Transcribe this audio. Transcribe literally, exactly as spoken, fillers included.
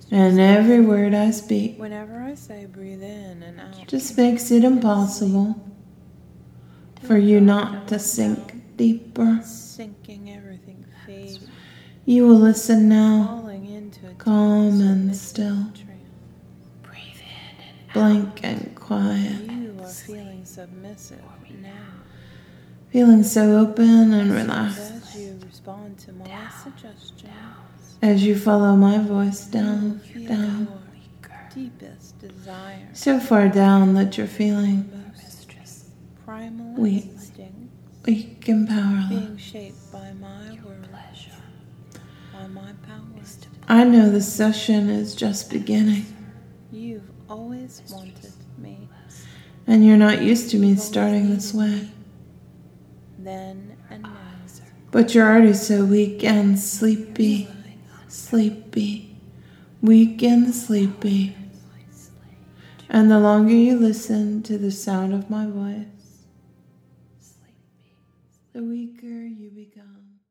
And every word I speak Whenever I say breathe in and out, just makes it impossible for you not to sink deeper. sinking everything, fading, You will listen now, falling into a calm deep, and submissive still, trance. blank and quiet, You are feeling submissive now. feeling so open and And relaxed as you respond to my suggestions, as you follow my voice you will down, feel down, your deepest desire, so far down that you're feeling most primal weak, instinct, weak and powerless. being shaped by my words, by my power. I know the session is just beginning, You've always wanted me, and you're not used to me starting this way. then and now. But you're already so weak and sleepy, sleepy, weak and sleepy. And the longer you listen to the sound of my voice, the weaker you become.